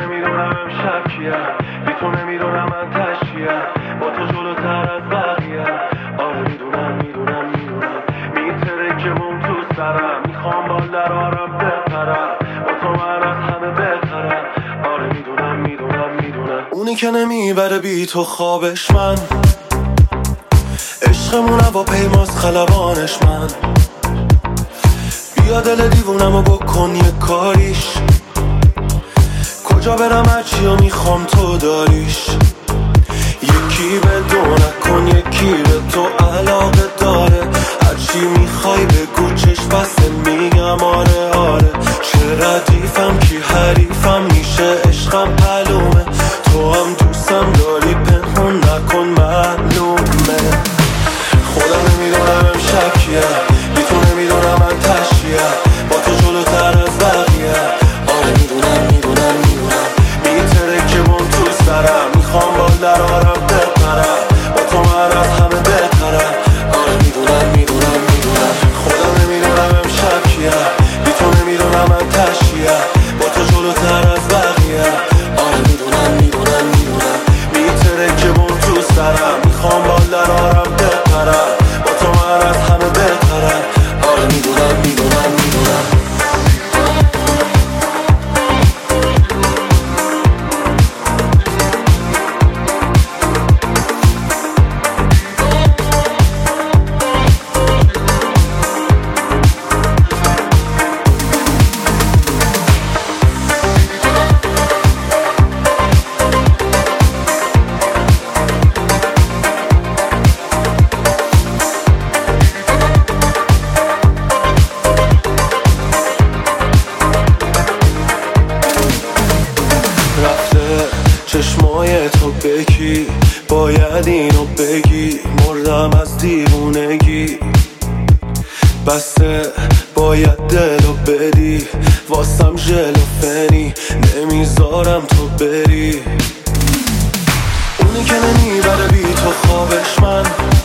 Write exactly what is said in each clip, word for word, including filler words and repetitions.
نمیدونم امشب کیم، بی تو نمیدونم من تشکیم، با تو جلوتر از بقیه. آره میدونم میدونم میدونم میترکمون تو سرم، میخوام بال درارم بپرم، با تو من از همه بهترم. آره میدونم میدونم میدونم اونی که نمیبره بی تو خوابش من، عشقمون هوا پیماز خلبانش من. بیا دل دیوونمو بکن یه کاریش، کجا برم هرچی و میخوام تو داریش. یکی به دو نکن یکی به تو علاقه داره، هرچی میخوای بگو چشم بسته میگم آره آره. چه ردیفم کی حریفم میشه عشقم معلومه، تو هم دوستم داری پنهون نکن معلومه. خودم نمیدونم امشب کیه، بی تو نمیدونم من تشکیه، با تو جلوتر از بقیه. آره میدونم میدونم میدونم میترکمون تو سرم، میخوام بال درارم بپرم، با تو من از همه بهترم. آره میدونم میدونم میدونم خودم نمیدونم امشب کیه، بی تو نمیدونم من تشکیه، با تو جلوتر از بقیه. آره میدونم میدونم میدونم میترکمون تو سرم، میخوام بال درارم بپرم، با تو من از همه بهترم. آره میدونم میدونم میدونم چشمای تو بکی، باید اینو بگی، مردم از دیوونگی. بسته باید دلو بدی، واسم ژل و فنی، نمیذارم تو بری. اونی که نمیبره بی تو خوابش من،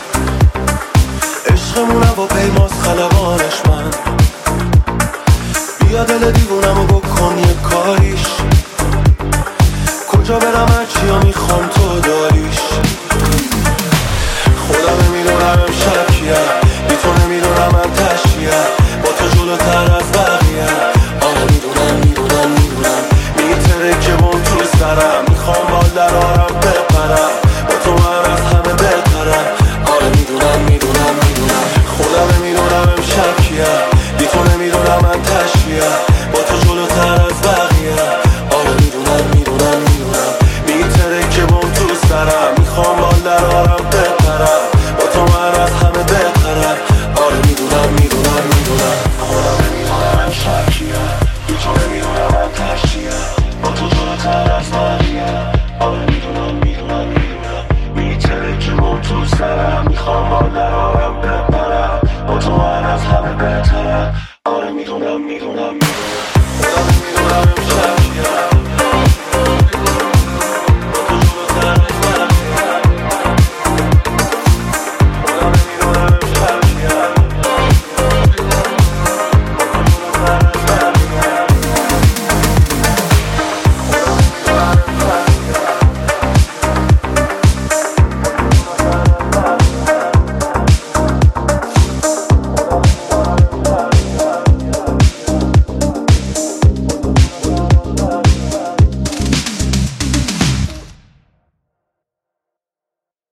عشقمون هوا پیماز خلبانش من. بیا دل دیوونمو بکن یه کاریش، کجا برم هرچی و میخوام تو داریش. خودم نمیدونم امشب کیه، بی تو نمیدونم من تشکیه، با تو جلوتر از بقیه. آره میدونم میدونم میدونم میترکمون تو سرم، میخوام بال درارم بپرم، با تو من از همه بهترم. آره میدونم میدونم میدونم خودم نمیدونم امشب کیه، بی تو نمیدونم من تشکیه، با تو جلوتر از بقیه. آره میدونم میدونم میدونم میترکمون تو سرم، میخوام بال درارم بپرم، با تو من از همه بهترم. آره میدونم میدونم میدونم خودم نمیدونم امشب کیه، بی تو نمیدونم من تشکیه، با تو جلوتر از بقیه. آره میدونم میدونم میدونم میترکمون تو سرم، میخوام بال درارم